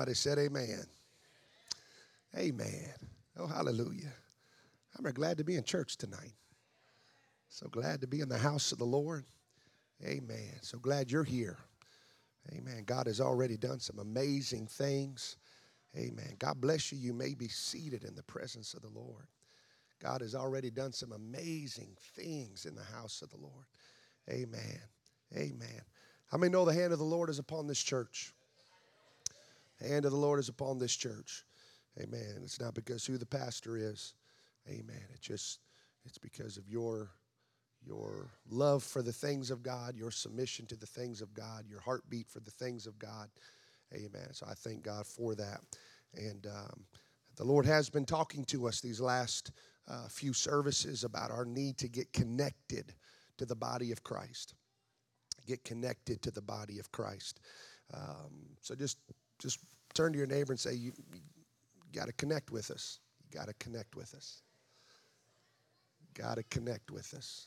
Somebody said amen. Amen. Oh, hallelujah. I'm glad to be in church tonight. So glad to be in the house of the Lord. Amen. So glad you're here. Amen. God has already done some amazing things. Amen. God bless you. You may be seated in the presence of the Lord. God has already done some amazing things in the house of the Lord. Amen. Amen. How many know the hand of the Lord is upon this church? The hand of the Lord is upon this church. Amen. It's not because who the pastor is. Amen. It's because of your love for the things of God, your submission to the things of God, your heartbeat for the things of God. Amen. So I thank God for that. And the Lord has been talking to us these last few services about our need to get connected to the body of Christ. Get connected to the body of Christ. So just turn to your neighbor and say, you got to connect with us. You got to connect with us. Got to connect with us.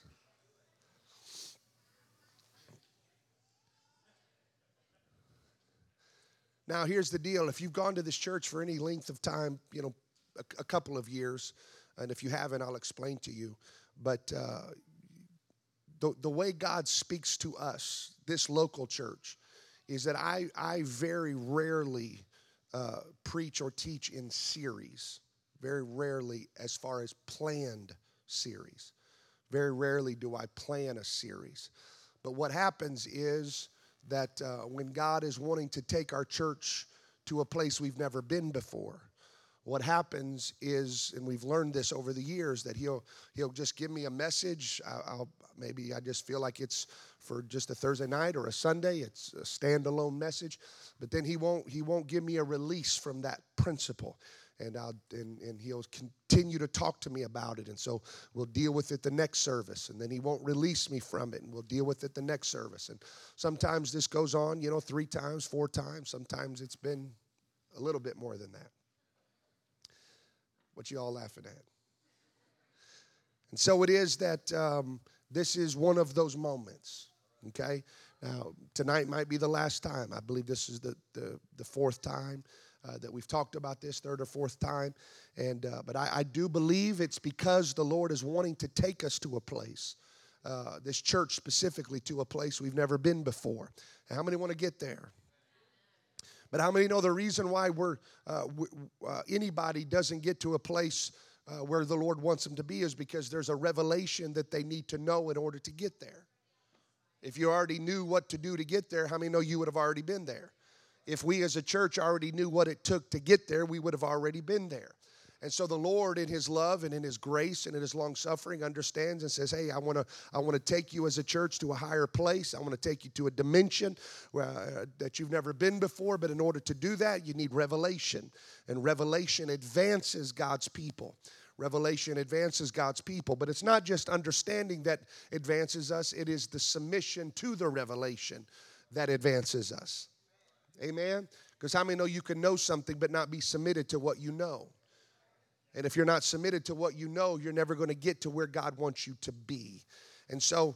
Now, here's the deal. If you've gone to this church for any length of time, a couple of years, and if you haven't, I'll explain to you. But the way God speaks to us, this local church, is that I very rarely preach or teach in series. Very rarely as far as planned series. Very rarely do I plan a series. But what happens is that when God is wanting to take our church to a place we've never been before, what happens is, and we've learned this over the years, that he'll just give me a message. Maybe I just feel like it's for just a Thursday night or a Sunday. It's a standalone message, but then he won't give me a release from that principle, and he'll continue to talk to me about it, and so we'll deal with it the next service, and then he won't release me from it, and we'll deal with it the next service. And sometimes this goes on, 3 times, 4 times. Sometimes it's been a little bit more than that. What you all laughing at? And so it is that this is one of those moments, okay? Now, tonight might be the last time. I believe this is the 4th time that we've talked about this, 3rd or 4th time. But I do believe it's because the Lord is wanting to take us to a place, this church specifically, to a place we've never been before. And how many want to get there? But how many know the reason why anybody doesn't get to a place where the Lord wants them to be is because there's a revelation that they need to know in order to get there. If you already knew what to do to get there, how many know you would have already been there? If we as a church already knew what it took to get there, we would have already been there. And so the Lord, in His love and in His grace and in His long-suffering, understands and says, hey, I want to take you as a church to a higher place. I want to take you to a dimension that you've never been before. But in order to do that, you need revelation. And revelation advances God's people. Revelation advances God's people. But it's not just understanding that advances us. It is the submission to the revelation that advances us. Amen? Because how many know you can know something but not be submitted to what you know? And if you're not submitted to what you know, you're never going to get to where God wants you to be. And so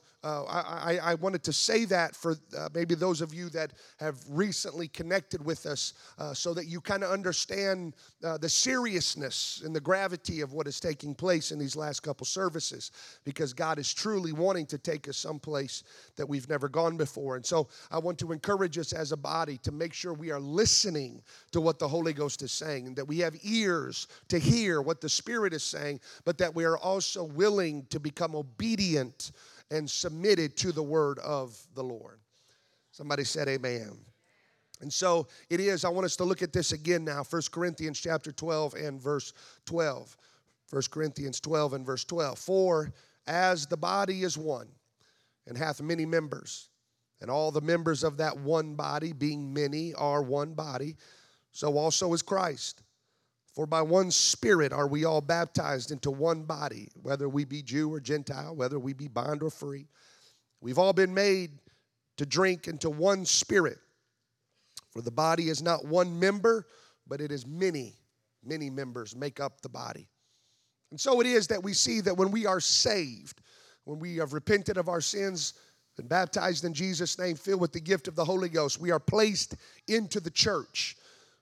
I wanted to say that for maybe those of you that have recently connected with us so that you kind of understand the seriousness and the gravity of what is taking place in these last couple services, because God is truly wanting to take us someplace that we've never gone before. And so I want to encourage us as a body to make sure we are listening to what the Holy Ghost is saying, and that we have ears to hear what the Spirit is saying, but that we are also willing to become obedient and submitted to the word of the Lord. Somebody said amen. And so it is, I want us to look at this again now, 1 Corinthians chapter 12 and verse 12. 1 Corinthians 12 and verse 12. For as the body is one, and hath many members, and all the members of that one body, being many, are one body, so also is Christ. For by one Spirit are we all baptized into one body, whether we be Jew or Gentile, whether we be bond or free. We've all been made to drink into one Spirit. For the body is not one member, but it is many, many members make up the body. And so it is that we see that when we are saved, when we have repented of our sins, been baptized in Jesus' name, filled with the gift of the Holy Ghost, we are placed into the church.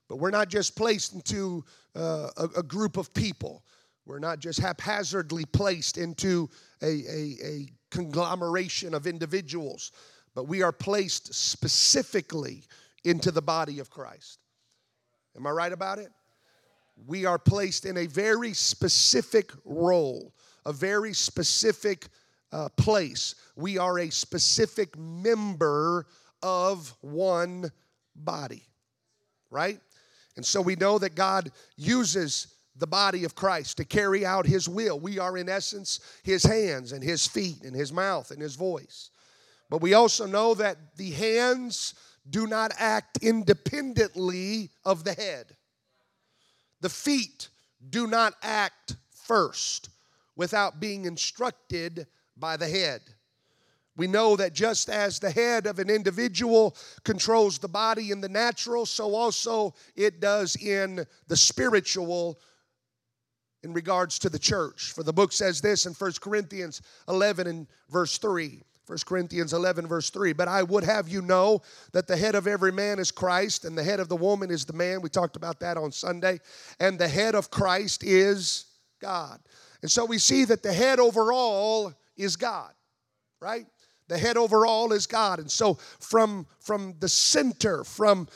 But we're not just placed into a group of people. We're not just haphazardly placed into a conglomeration of individuals, but we are placed specifically into the body of Christ. Am I right about it? We are placed in a very specific role, a very specific place. We are a specific member of one body, right? And so we know that God uses the body of Christ to carry out His will. We are in essence His hands and His feet and His mouth and His voice. But we also know that the hands do not act independently of the head. The feet do not act first without being instructed by the head. We know that just as the head of an individual controls the body in the natural, so also it does in the spiritual in regards to the church. For the book says this in 1 Corinthians 11 and verse 3. 1 Corinthians 11 verse 3. But I would have you know that the head of every man is Christ, and the head of the woman is the man. We talked about that on Sunday. And the head of Christ is God. And so we see that the head overall is God, right? The head overall is God. And so from the center,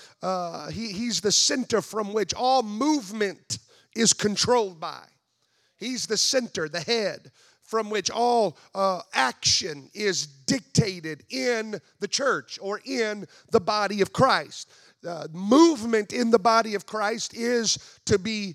He's the center from which all movement is controlled by. He's the center, the head, from which all action is dictated in the church or in the body of Christ. Movement in the body of Christ is to be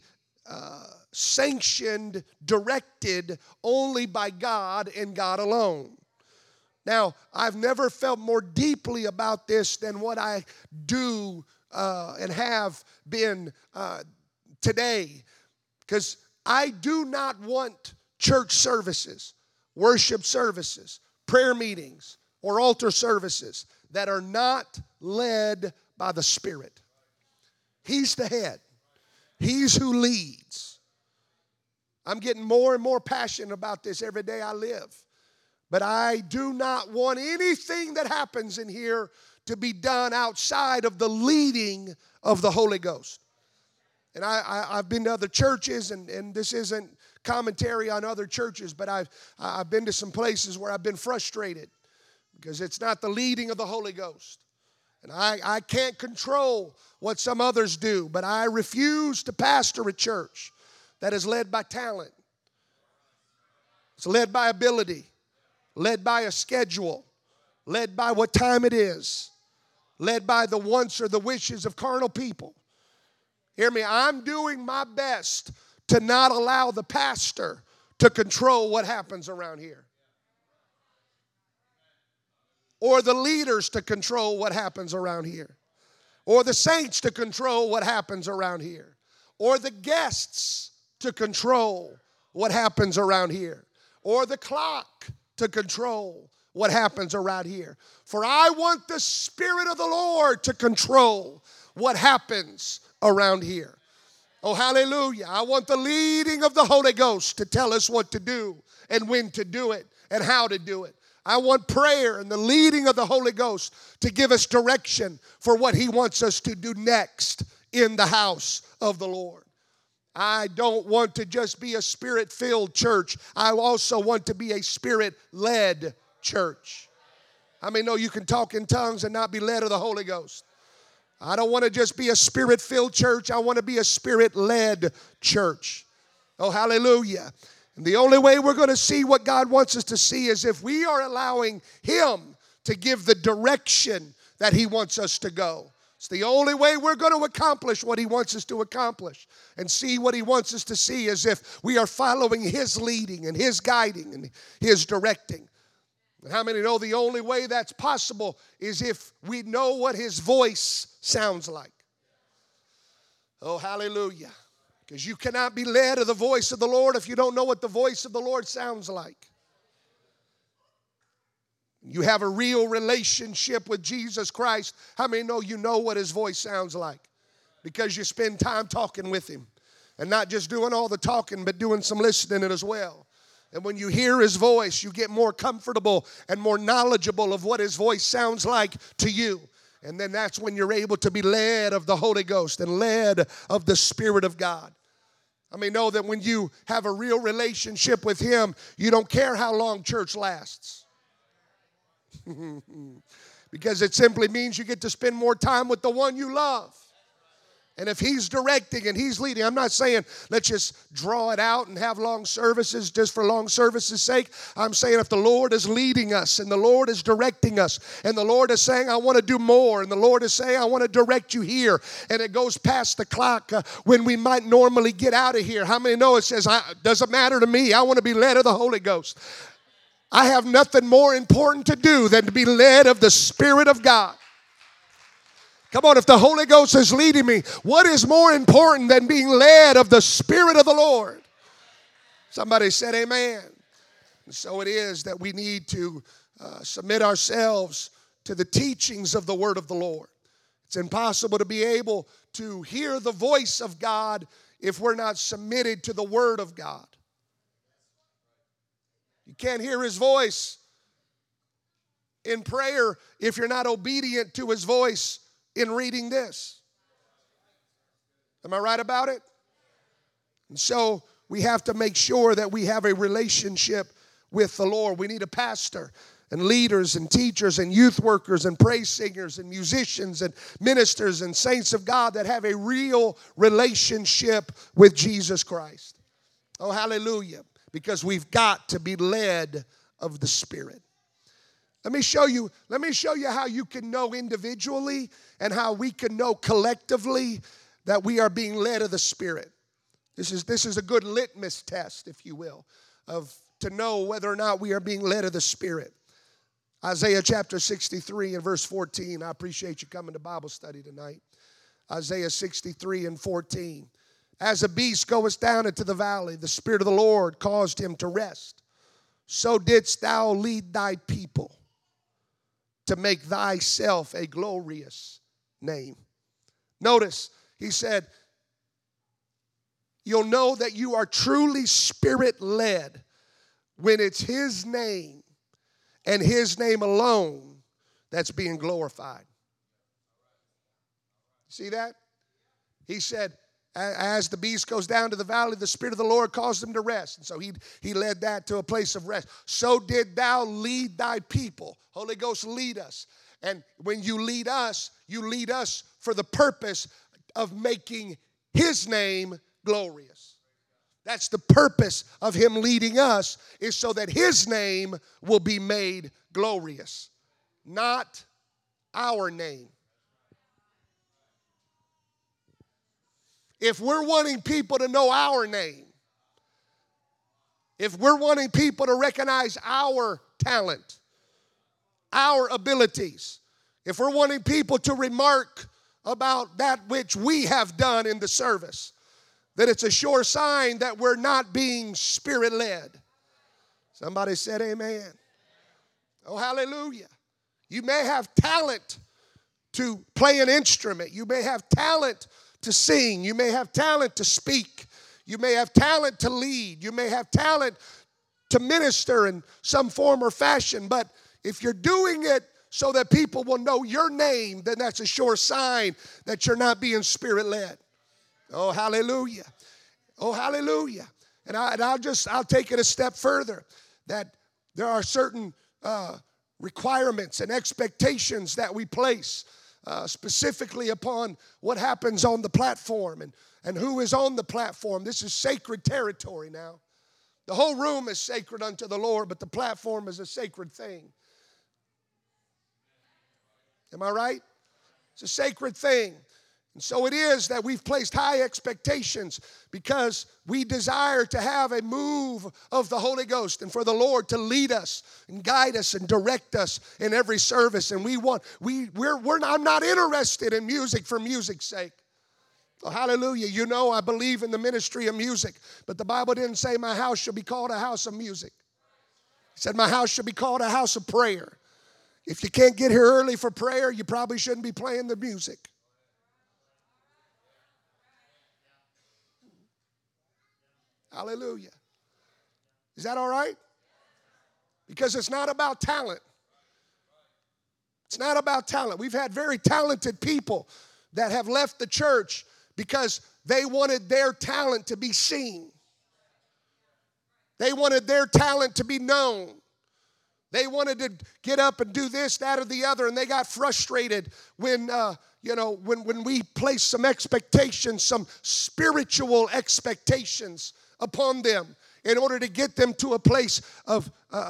sanctioned, directed only by God and God alone. Now, I've never felt more deeply about this than what I do and have been today, because I do not want church services, worship services, prayer meetings, or altar services that are not led by the Spirit. He's the head. He's who leads. I'm getting more and more passionate about this every day I live. But I do not want anything that happens in here to be done outside of the leading of the Holy Ghost. And I've been to other churches, and this isn't commentary on other churches, but I've been to some places where I've been frustrated because it's not the leading of the Holy Ghost. And I can't control what some others do, but I refuse to pastor a church that is led by talent. It's led by ability, led by a schedule, led by what time it is, led by the wants or the wishes of carnal people. Hear me, I'm doing my best to not allow the pastor to control what happens around here, or the leaders to control what happens around here, or the saints to control what happens around here, or the guests to control what happens around here, or the clock to control what happens around here. For I want the Spirit of the Lord to control what happens around here. Oh, hallelujah. I want the leading of the Holy Ghost to tell us what to do and when to do it and how to do it. I want prayer and the leading of the Holy Ghost to give us direction for what He wants us to do next in the house of the Lord. I don't want to just be a Spirit-filled church. I also want to be a Spirit-led church. How many know you can talk in tongues and not be led of the Holy Ghost? I don't want to just be a Spirit-filled church. I want to be a Spirit-led church. Oh, hallelujah. And the only way we're going to see what God wants us to see is if we are allowing Him to give the direction that He wants us to go. It's the only way we're going to accomplish what He wants us to accomplish and see what He wants us to see, is if we are following His leading and His guiding and His directing. And how many know the only way that's possible is if we know what His voice sounds like? Oh, hallelujah. Because you cannot be led of the voice of the Lord if you don't know what the voice of the Lord sounds like. You have a real relationship with Jesus Christ. How many know you know what His voice sounds like? Because you spend time talking with Him. And not just doing all the talking, but doing some listening as well. And when you hear His voice, you get more comfortable and more knowledgeable of what His voice sounds like to you. And then that's when you're able to be led of the Holy Ghost and led of the Spirit of God. I mean, know that when you have a real relationship with Him, you don't care how long church lasts. Because it simply means you get to spend more time with the one you love. And if He's directing and He's leading, I'm not saying let's just draw it out and have long services just for long services' sake. I'm saying if the Lord is leading us and the Lord is directing us and the Lord is saying, I want to do more, and the Lord is saying, I want to direct you here, and it goes past the clock when we might normally get out of here. How many know it says, doesn't matter to me, I want to be led of the Holy Ghost. I have nothing more important to do than to be led of the Spirit of God. Come on, if the Holy Ghost is leading me, what is more important than being led of the Spirit of the Lord? Somebody said amen. And so it is that we need to submit ourselves to the teachings of the Word of the Lord. It's impossible to be able to hear the voice of God if we're not submitted to the Word of God. You can't hear His voice in prayer if you're not obedient to His voice in reading this. Am I right about it? And so we have to make sure that we have a relationship with the Lord. We need a pastor and leaders and teachers and youth workers and praise singers and musicians and ministers and saints of God that have a real relationship with Jesus Christ. Oh, hallelujah. Because we've got to be led of the Spirit. Let me show you how you can know individually and how we can know collectively that we are being led of the Spirit. This is a good litmus test, if you will, to know whether or not we are being led of the Spirit. Isaiah chapter 63 and verse 14. I appreciate you coming to Bible study tonight. Isaiah 63 and 14. As a beast goeth down into the valley, the Spirit of the Lord caused him to rest. So didst thou lead thy people to make thyself a glorious name. Notice, he said, you'll know that you are truly Spirit-led when it's His name and His name alone that's being glorified. See that? He said, as the beast goes down to the valley, the Spirit of the Lord caused him to rest. And so he led that to a place of rest. So did thou lead thy people. Holy Ghost, lead us. And when you lead us for the purpose of making His name glorious. That's the purpose of Him leading us, is so that His name will be made glorious, not our name. If we're wanting people to know our name, if we're wanting people to recognize our talent, our abilities, if we're wanting people to remark about that which we have done in the service, then it's a sure sign that we're not being Spirit-led. Somebody said amen. Oh, hallelujah. You may have talent to play an instrument. You may have talent to sing. You may have talent to speak. You may have talent to lead. You may have talent to minister in some form or fashion. But if you're doing it so that people will know your name, then that's a sure sign that you're not being Spirit-led. Oh, hallelujah. Oh, hallelujah. And I'll take it a step further, that there are certain requirements and expectations that we place specifically upon what happens on the platform and who is on the platform. This is sacred territory now. The whole room is sacred unto the Lord, but the platform is a sacred thing. Am I right? It's a sacred thing. And so it is that we've placed high expectations because we desire to have a move of the Holy Ghost and for the Lord to lead us and guide us and direct us in every service. And I'm not interested in music for music's sake. Oh, hallelujah. You know, I believe in the ministry of music, but the Bible didn't say my house shall be called a house of music. It said my house shall be called a house of prayer. If you can't get here early for prayer, you probably shouldn't be playing the music. Hallelujah. Is that all right? Because it's not about talent. It's not about talent. We've had very talented people that have left the church because they wanted their talent to be seen. They wanted their talent to be known. They wanted to get up and do this, that, or the other, and they got frustrated when we placed some expectations, some spiritual expectations upon them in order to get them to a place of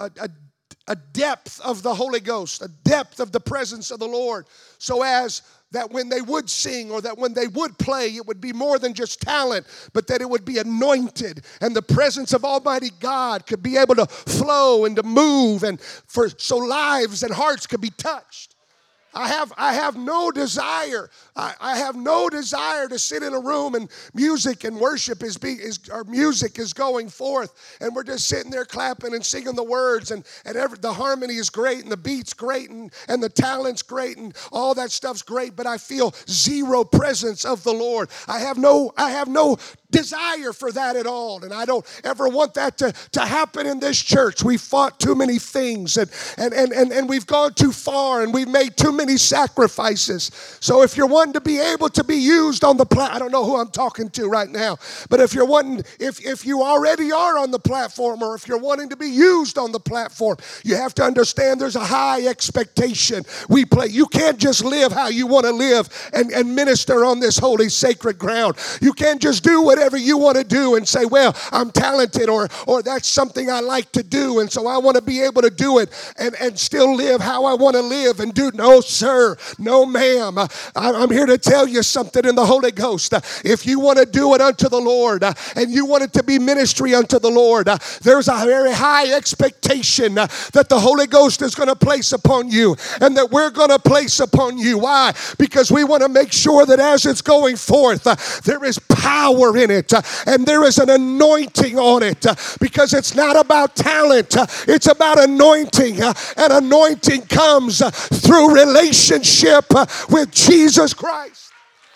a depth of the Holy Ghost, a depth of the presence of the Lord, so as that when they would sing or that when they would play, it would be more than just talent, but that it would be anointed and the presence of Almighty God could be able to flow and to move, and so lives and hearts could be touched. I have no desire. I have no desire to sit in a room and music and worship our music is going forth, and we're just sitting there clapping and singing the words, and the harmony is great and the beat's great and the talent's great and all that stuff's great, but I feel zero presence of the Lord. I have no desire for that at all, and I don't ever want that to happen in this church. We fought too many things, and we've gone too far, and we've made too many sacrifices. So if you're wanting to be able to be used on the platform, I don't know who I'm talking to right now, but if you're wanting, if you already are on the platform, or if you're wanting to be used on the platform, you have to understand there's a high expectation. You can't just live how you want to live and minister on this holy sacred ground. You can't just do whatever you want to do and say, well, I'm talented, or that's something I like to do, and so I want to be able to do it and still live how I want to live and do. No, sir. No, ma'am. I'm here to tell you something in the Holy Ghost. If you want to do it unto the Lord, and you want it to be ministry unto the Lord, there's a very high expectation that the Holy Ghost is going to place upon you, and that we're going to place upon you. Why? Because we want to make sure that as it's going forth, there is power in it, and there is an anointing on it, because it's not about talent, it's about anointing, and anointing comes through relationship with Jesus Christ.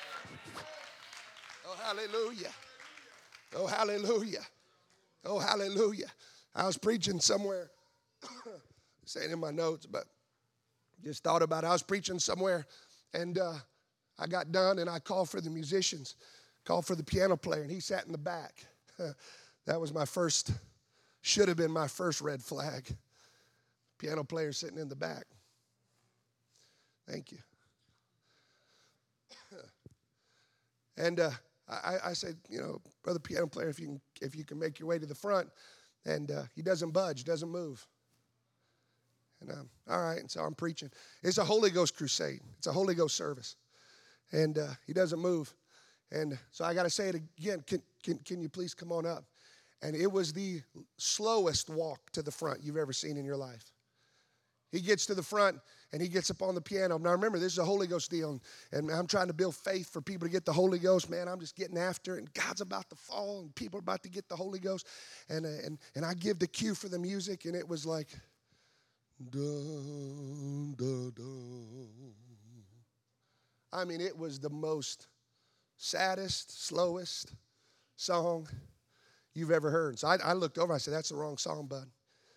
Oh, hallelujah. Oh, hallelujah. Oh, hallelujah. I was preaching somewhere, saying in my notes, but just thought about it. I was preaching somewhere, and I got done, and I called for the musicians, called for the piano player, and he sat in the back. That was should have been my first red flag. Piano player sitting in the back. Thank you. And I said, brother piano player, if you can make your way to the front. And he doesn't budge, doesn't move. And all right, and so I'm preaching. It's a Holy Ghost crusade. It's a Holy Ghost service. And he doesn't move. And so I got to say it again. Can you please come on up? And it was the slowest walk to the front you've ever seen in your life. He gets to the front, and he gets up on the piano. Now, remember, this is a Holy Ghost deal, and I'm trying to build faith for people to get the Holy Ghost. Man, I'm just getting after it, and God's about to fall, and people are about to get the Holy Ghost. And I give the cue for the music, and it was like, dun, dun, dun. I mean, it was the most saddest, slowest song you've ever heard. So I looked over, I said, that's the wrong song, bud.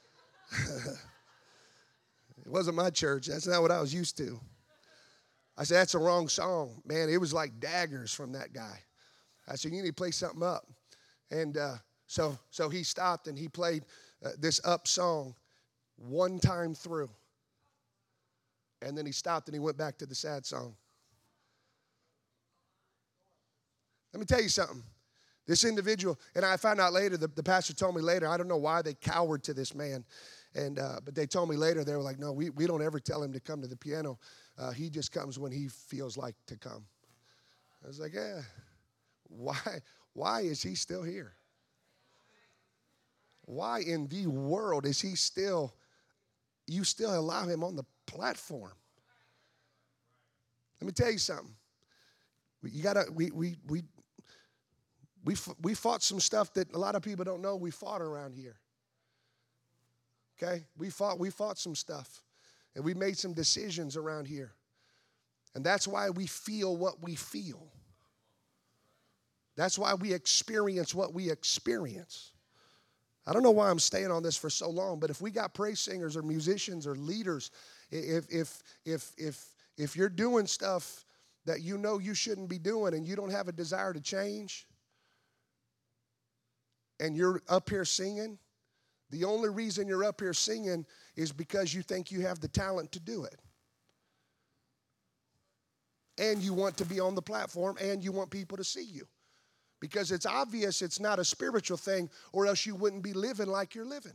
It wasn't my church. That's not what I was used to. I said, that's the wrong song. Man, it was like daggers from that guy. I said, you need to play something up. And so he stopped, and he played this up song one time through. And then he stopped, and he went back to the sad song. Let me tell you something. This individual, and I found out later, the pastor told me later, I don't know why they cowered to this man. But they told me later, they were like, no, we don't ever tell him to come to the piano. He just comes when he feels like to come. I was like, yeah, why is he still here? Why in the world is you still allow him on the platform? Let me tell you something. We fought some stuff that a lot of people don't know we fought around here. Okay, we fought some stuff, and we made some decisions around here, and that's why we feel what we feel. That's why we experience what we experience. I don't know why I'm staying on this for so long, but if we got praise singers or musicians or leaders If you're doing stuff that you know you shouldn't be doing and you don't have a desire to change, and you're up here singing, the only reason you're up here singing is because you think you have the talent to do it. And you want to be on the platform and you want people to see you. Because it's obvious it's not a spiritual thing, or else you wouldn't be living like you're living.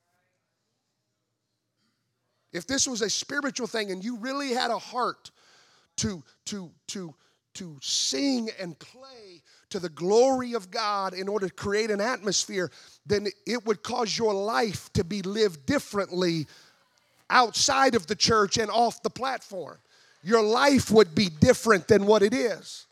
If this was a spiritual thing and you really had a heart to sing and play to the glory of God in order to create an atmosphere, then it would cause your life to be lived differently outside of the church and off the platform. Your life would be different than what it is.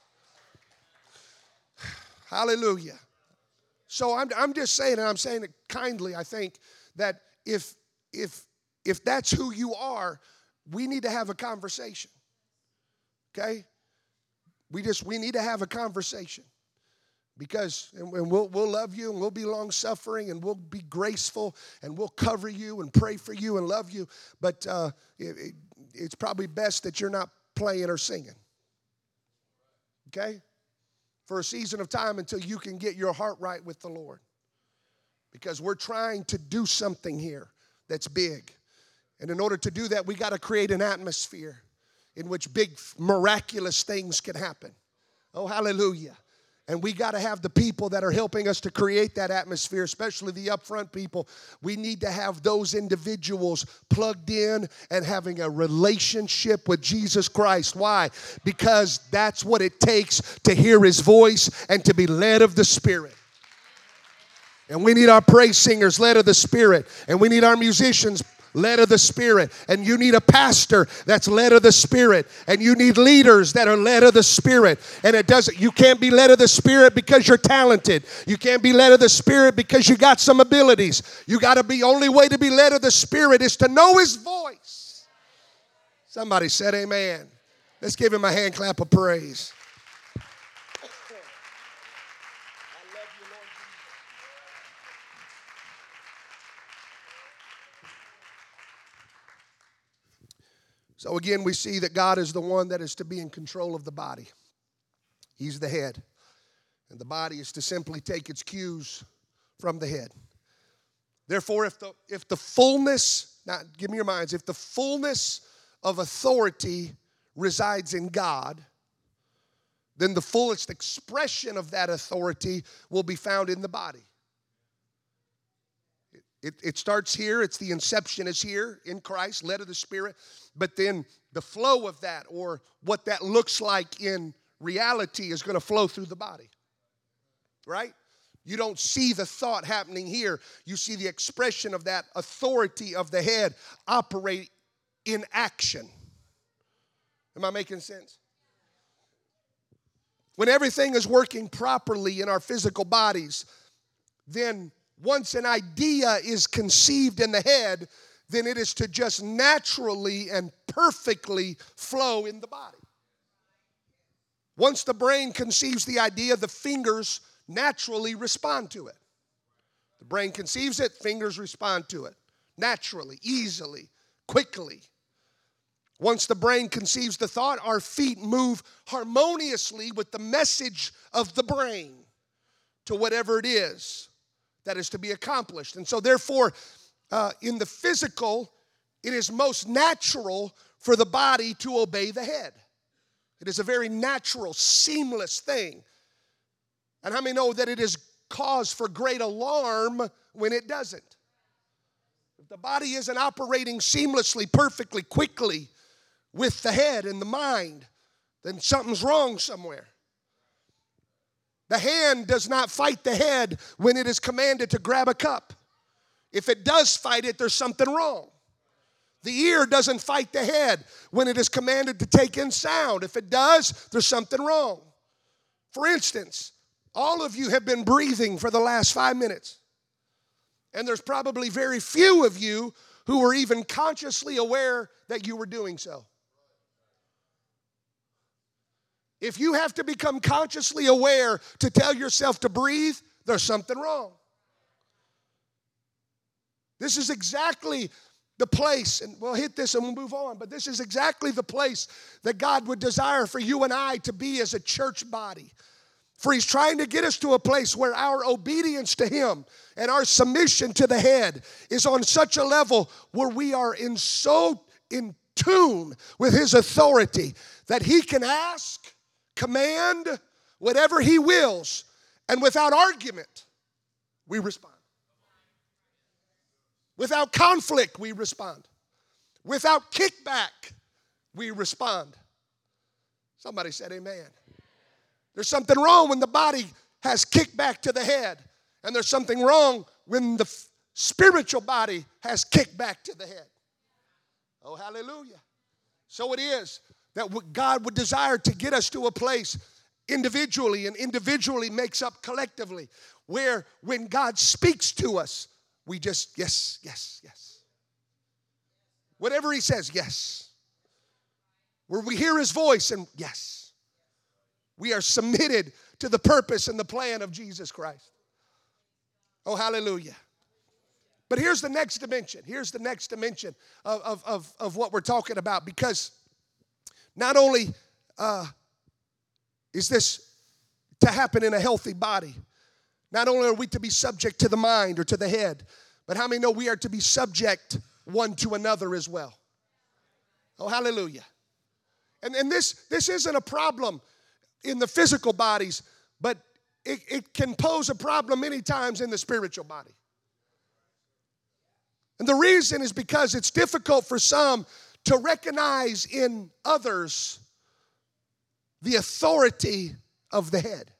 Hallelujah. So I'm just saying, and I'm saying it kindly, I think, that if that's who you are, we need to have a conversation. Okay? We need to have a conversation. Because, and we'll love you, and we'll be long-suffering, and we'll be graceful, and we'll cover you and pray for you and love you. But it's probably best that you're not playing or singing. Okay? For a season of time until you can get your heart right with the Lord. Because we're trying to do something here that's big. And in order to do that, we got to create an atmosphere in which big, miraculous things can happen. Oh, hallelujah. And we got to have the people that are helping us to create that atmosphere, especially the upfront people. We need to have those individuals plugged in and having a relationship with Jesus Christ. Why? Because that's what it takes to hear His voice and to be led of the Spirit. And we need our praise singers led of the Spirit. And we need our musicians led of the Spirit. And you need a pastor that's led of the Spirit. And you need leaders that are led of the Spirit. And you can't be led of the Spirit because you're talented. You can't be led of the Spirit because you got some abilities. You got to be, only way to be led of the Spirit is to know His voice. Somebody said amen. Let's give Him a hand clap of praise. So again, we see that God is the one that is to be in control of the body. He's the head. And the body is to simply take its cues from the head. Therefore, if the fullness, now give me your minds, if the fullness of authority resides in God, then the fullest expression of that authority will be found in the body. It starts here. It's the inception is here in Christ, led of the Spirit. But then the flow of that, or what that looks like in reality, is going to flow through the body. Right? You don't see the thought happening here. You see the expression of that authority of the head operate in action. Am I making sense? When everything is working properly in our physical bodies, then once an idea is conceived in the head, then it is to just naturally and perfectly flow in the body. Once the brain conceives the idea, the fingers naturally respond to it. The brain conceives it, fingers respond to it. Naturally, easily, quickly. Once the brain conceives the thought, our feet move harmoniously with the message of the brain to whatever it is that is to be accomplished. And so therefore, in the physical, it is most natural for the body to obey the head. It is a very natural, seamless thing. And how many know that it is cause for great alarm when it doesn't? If the body isn't operating seamlessly, perfectly, quickly with the head and the mind, then something's wrong somewhere. The hand does not fight the head when it is commanded to grab a cup. If it does fight it, there's something wrong. The ear doesn't fight the head when it is commanded to take in sound. If it does, there's something wrong. For instance, all of you have been breathing for the last 5 minutes. And there's probably very few of you who were even consciously aware that you were doing so. If you have to become consciously aware to tell yourself to breathe, there's something wrong. This is exactly the place, and we'll hit this and we'll move on, but this is exactly the place that God would desire for you and I to be as a church body. For He's trying to get us to a place where our obedience to Him and our submission to the head is on such a level where we are so in tune with His authority that He can ask, command, whatever He wills, and without argument, we respond. Without conflict, we respond. Without kickback, we respond. Somebody said amen. There's something wrong when the body has kickback to the head, and there's something wrong when the spiritual body has kickback to the head. Oh, hallelujah. So it is that what God would desire to get us to a place individually, and individually makes up collectively, where when God speaks to us, we just, yes, yes, yes. Whatever He says, yes. Where we hear His voice and yes. We are submitted to the purpose and the plan of Jesus Christ. Oh, hallelujah. But here's the next dimension. Here's the next dimension of what we're talking about. Because not only is this to happen in a healthy body, not only are we to be subject to the mind or to the head, but how many know we are to be subject one to another as well? Oh, hallelujah. And this isn't a problem in the physical bodies, but it can pose a problem many times in the spiritual body. And the reason is because it's difficult for some to recognize in others the authority of the head.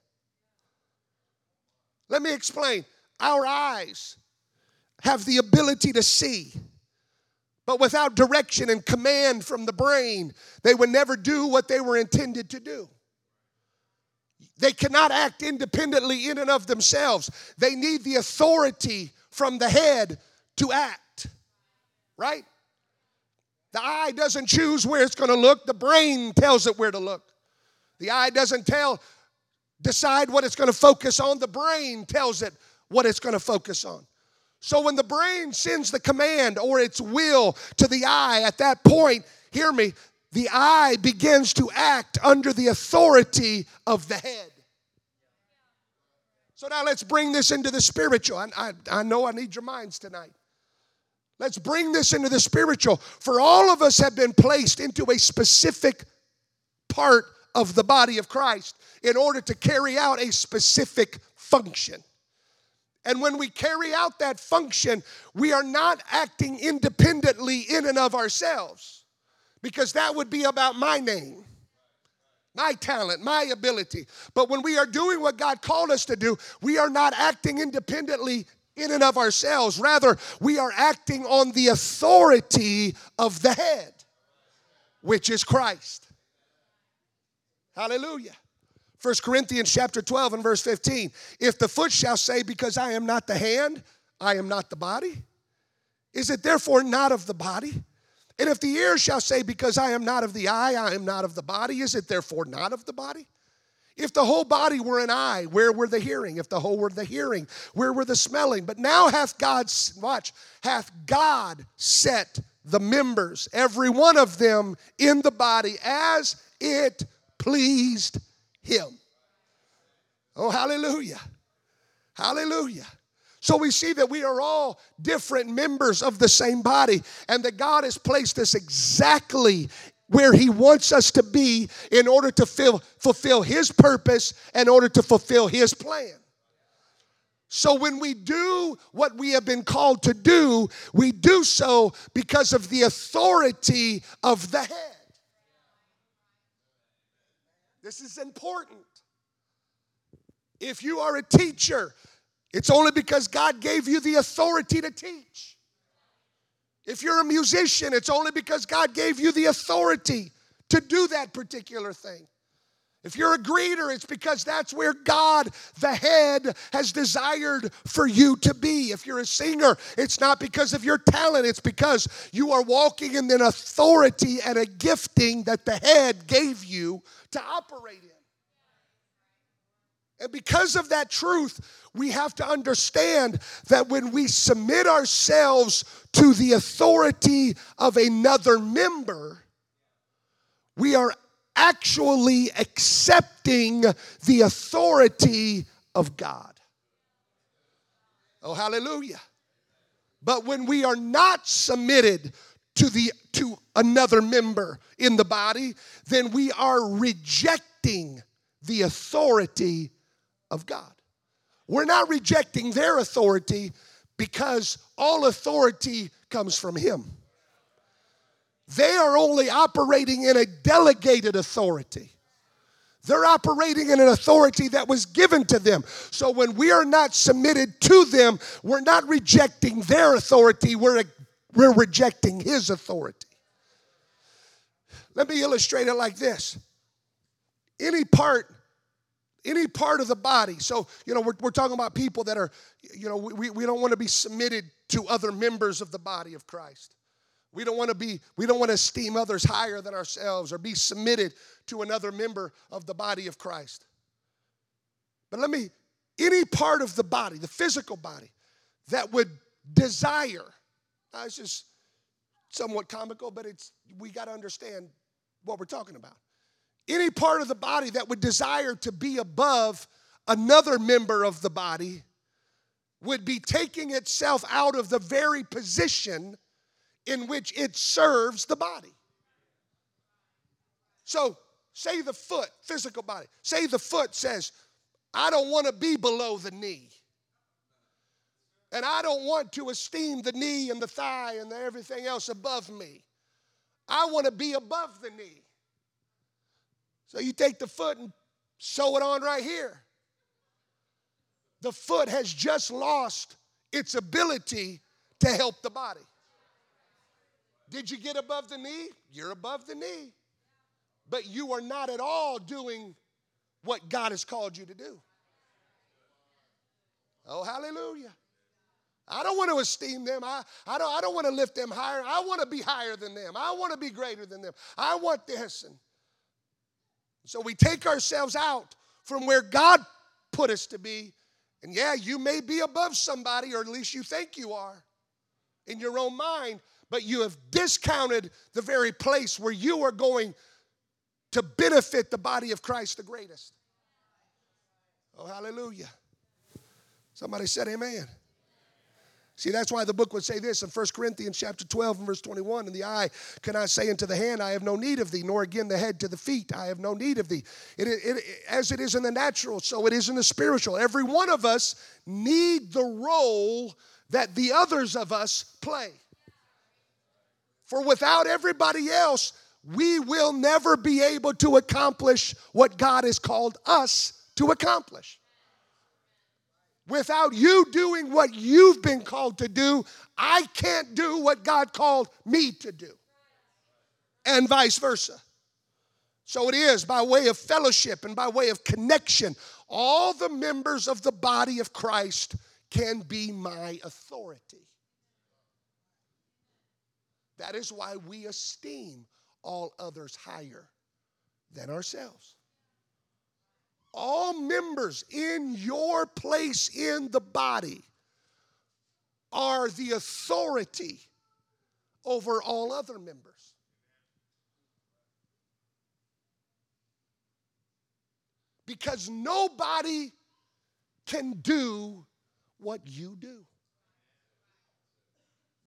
Let me explain. Our eyes have the ability to see, but without direction and command from the brain, they would never do what they were intended to do. They cannot act independently in and of themselves. They need the authority from the head to act, right? The eye doesn't choose where it's going to look. The brain tells it where to look. The eye doesn't decide what it's going to focus on. The brain tells it what it's going to focus on. So when the brain sends the command or its will to the eye, at that point, hear me, the eye begins to act under the authority of the head. So now let's bring this into the spiritual. I know I need your minds tonight. Let's bring this into the spiritual. For all of us have been placed into a specific part of the body of Christ in order to carry out a specific function. And when we carry out that function, we are not acting independently in and of ourselves, because that would be about my name, my talent, my ability. But when we are doing what God called us to do, we are not acting independently in and of ourselves. Rather, we are acting on the authority of the head, which is Christ. Hallelujah. 1 Corinthians chapter 12 and verse 15. If the foot shall say, because I am not the hand, I am not the body, is it therefore not of the body? And if the ear shall say, because I am not of the eye, I am not of the body, is it therefore not of the body? If the whole body were an eye, where were the hearing? If the whole were the hearing, where were the smelling? But now hath God set the members, every one of them, in the body as it pleased Him. Oh, hallelujah. Hallelujah. So we see that we are all different members of the same body, and that God has placed us exactly where He wants us to be in order to fulfill His purpose, in order to fulfill His plan. So when we do what we have been called to do, we do so because of the authority of the head. This is important. If you are a teacher, it's only because God gave you the authority to teach. If you're a musician, it's only because God gave you the authority to do that particular thing. If you're a greeter, it's because that's where God, the head, has desired for you to be. If you're a singer, it's not because of your talent. It's because you are walking in an authority and a gifting that the head gave you to operate in. And because of that truth, we have to understand that when we submit ourselves to the authority of another member, we are actually accepting the authority of God. Oh, hallelujah. But when we are not submitted to another member in the body, then we are rejecting the authority of God. We're not rejecting their authority because all authority comes from Him. They are only operating in a delegated authority. They're operating in an authority that was given to them. So when we are not submitted to them, we're not rejecting their authority, we're rejecting His authority. Let me illustrate it like this. Any part of the body. So, we're talking about people that are, we don't want to be submitted to other members of the body of Christ. We don't want to esteem others higher than ourselves or be submitted to another member of the body of Christ. But any part of the body, the physical body, that would desire, it's just somewhat comical, but we got to understand what we're talking about. Any part of the body that would desire to be above another member of the body would be taking itself out of the very position in which it serves the body. So, say the foot, physical body, say the foot says, I don't want to be below the knee. And I don't want to esteem the knee and the thigh and everything else above me. I want to be above the knee. So you take the foot and sew it on right here. The foot has just lost its ability to help the body. Did you get above the knee? You're above the knee. But you are not at all doing what God has called you to do. Oh, hallelujah. I don't want to esteem them. I don't want to lift them higher. I want to be higher than them. I want to be greater than them. I want this. And so we take ourselves out from where God put us to be. And yeah, you may be above somebody, or at least you think you are in your own mind, but you have discounted the very place where you are going to benefit the body of Christ the greatest. Oh, hallelujah. Somebody said amen. See, that's why the book would say this in 1 Corinthians chapter 12 and verse 21, and the eye cannot say unto the hand, I have no need of thee, nor again the head to the feet, I have no need of thee. As it is in the natural, so it is in the spiritual. Every one of us need the role that the others of us play. For without everybody else, we will never be able to accomplish what God has called us to accomplish. Without you doing what you've been called to do, I can't do what God called me to do. And vice versa. So it is by way of fellowship and by way of connection. All the members of the body of Christ can be my authority. That is why we esteem all others higher than ourselves. All members in your place in the body are the authority over all other members. Because nobody can do what you do.